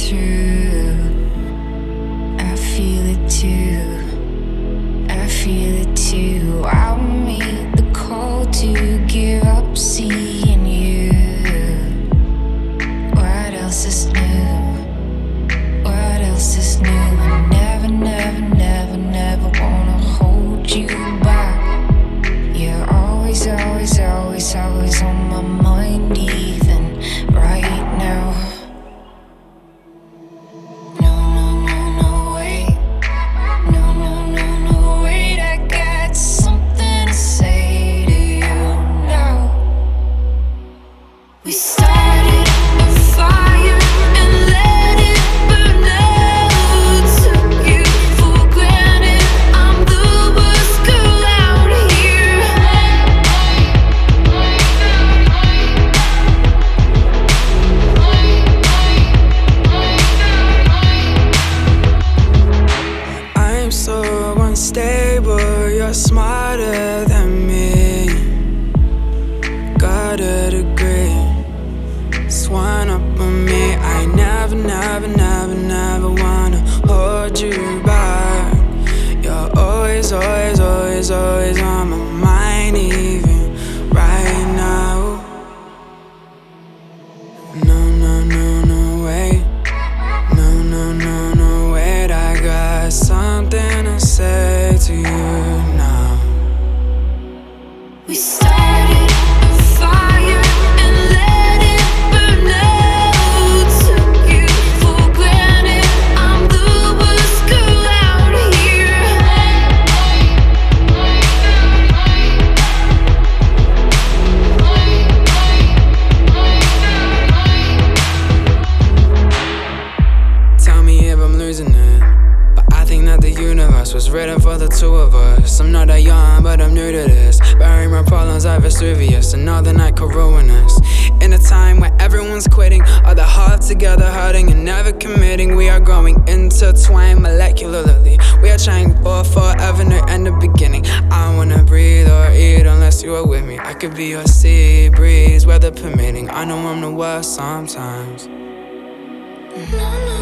through. I feel it too. I feel it too. I'll meet the call to give up seeing you. What else is new? What else is new? I never, never, never, never wanna hold you back. You're always, always, always, always on my mind, even right now. No, no, no, no, wait. No, no, no, no, wait. I got something to say to you now. We started a fire and let it burn out. Took you for granted. I'm the worst girl out here. I'm so unstable, you're smarter than me. Got a degree, swan up on me. I never, never, never, never wanna hold you back. You're always, always, always, always on my mind, even right now. No, no, no, no, wait. No, no, no, no, wait. I got something to say to you now. We started a fire and let it burn out. Took you for granted. I'm the worst girl out here. Tell me if I'm losing it, but I think that the universe was written for the two of us. I'm not that young, but I'm new to this. Burying my problems at Vesuvius, another night could ruin us. In a time where everyone's quitting, all the heart together hurting and never committing. We are growing intertwined molecularly. We are trying for forever, no end of beginning. I don't wanna breathe or eat unless you are with me. I could be your sea breeze, weather permitting. I know I'm the worst sometimes. No, no.